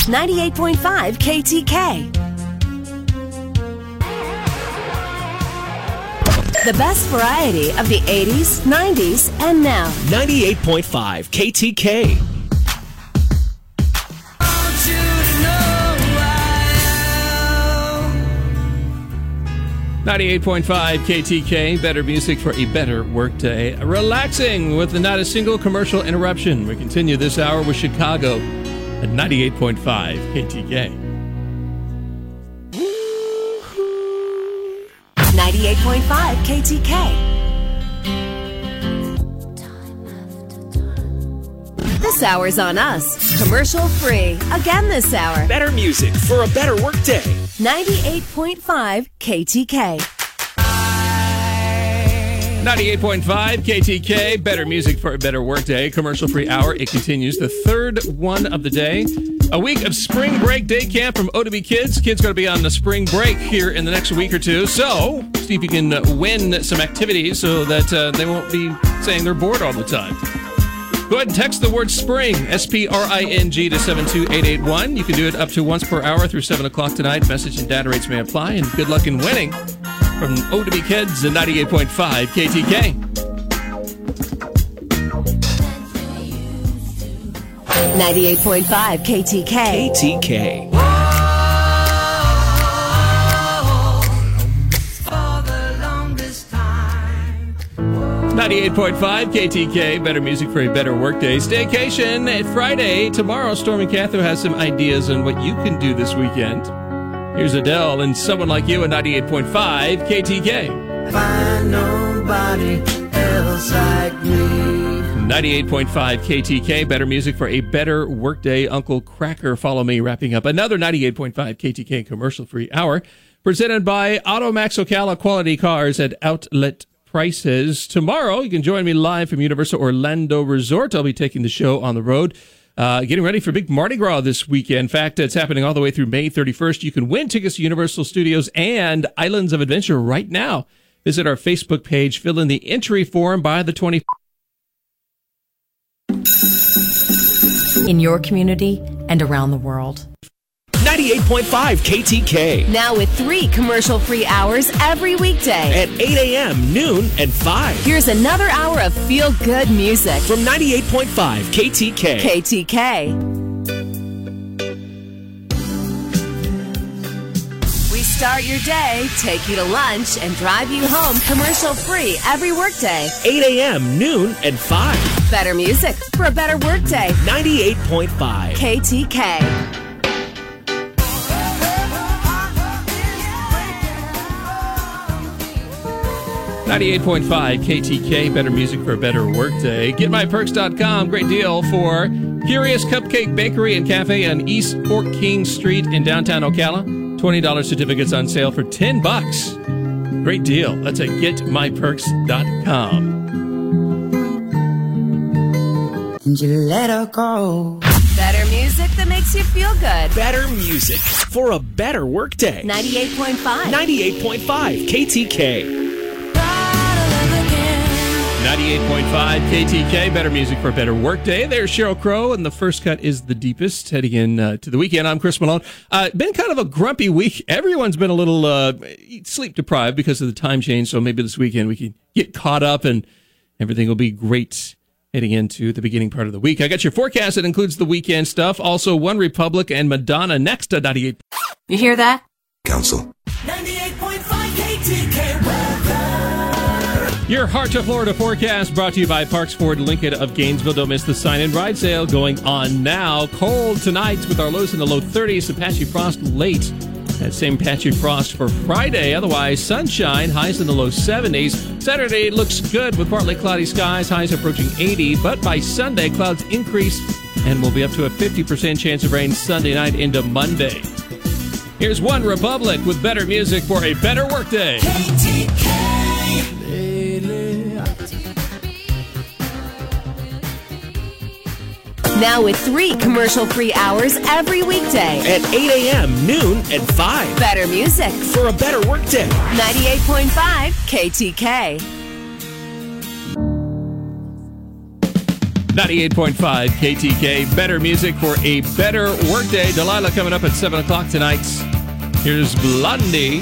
98.5 KTK. The best variety of the 80s, 90s, and now. 98.5 KTK. 98.5 KTK, better music for a better workday. Relaxing with not a single commercial interruption. We continue this hour with Chicago at 98.5 KTK. 98.5 KTK. This hour's on us. Commercial free. Again this hour. Better music for a better workday. 98.5 KTK. 98.5 KTK, better music for a better workday. Commercial free hour. It continues, the third one of the day. A week of spring break day camp from ODB Kids. Kids going to be on the spring break here in the next week or two. So, see if you can win some activities so that they won't be saying they're bored all the time. Go ahead and text the word SPRING, S-P-R-I-N-G, to 72881. You can do it up to once per hour through 7 o'clock tonight. Message and data rates may apply. And good luck in winning from ODB Kids at 98.5 KTK. 98.5 KTK. KTK. 98.5 KTK, better music for a better workday. Staycation at Friday. Tomorrow, Stormy Catho has some ideas on what you can do this weekend. Here's Adele and Someone Like You at 98.5 KTK. Find nobody else like me. 98.5 KTK, better music for a better workday. Uncle Cracker, follow me, wrapping up another 98.5 KTK commercial-free hour, presented by Automax Ocala, quality cars at outlet prices. Tomorrow, you can join me live from Universal Orlando Resort. I'll be taking the show on the road, getting ready for big Mardi Gras this weekend. In fact, it's happening all the way through May 31st. You can win tickets to Universal Studios and Islands of Adventure right now. Visit our Facebook page, fill in the entry form by the 20th. In your community and around the world. 98.5 KTK. Now with 3 commercial-free hours every weekday. At 8 a.m., noon, and 5. Here's another hour of feel-good music. From 98.5 KTK. KTK. We start your day, take you to lunch, and drive you home commercial-free every workday. 8 a.m., noon, and 5. Better music for a better workday. 98.5 KTK. 98.5 KTK, better music for a better workday. GetMyPerks.com, great deal for Curious Cupcake Bakery and Cafe on East Fort King Street in downtown Ocala. $20 certificates on sale for $10. Great deal. That's at GetMyPerks.com. And you let her go. Better music that makes you feel good. Better music for a better workday. 98.5. 98.5 KTK. 98.5 KTK, better music for a better workday. There's Sheryl Crow, and the first cut is The Deepest, heading in to the weekend. I'm Chris Malone. Been kind of a grumpy week. Everyone's been a little sleep deprived because of the time change, so maybe this weekend we can get caught up and everything will be great heading into the beginning part of the week. I got your forecast that includes the weekend stuff. Also, One Republic and Madonna next at 98. You hear that? Council. 98.5 KTK weather. Your Heart to Florida forecast brought to you by Parks Ford Lincoln of Gainesville. Don't miss the sign and ride sale going on now. Cold tonight with our lows in the low 30s. Some patchy frost late. That same patchy frost for Friday. Otherwise, sunshine, highs in the low 70s. Saturday looks good with partly cloudy skies, highs approaching 80. But by Sunday, clouds increase and will be up to a 50% chance of rain Sunday night into Monday. Here's One Republic with better music for a better workday. KTK. Now with 3 commercial-free hours every weekday. At 8 a.m., noon, and 5. Better music For a better workday. 98.5 KTK. 98.5 KTK. Better music for a better workday. Delilah coming up at 7 o'clock tonight. Here's Blondie.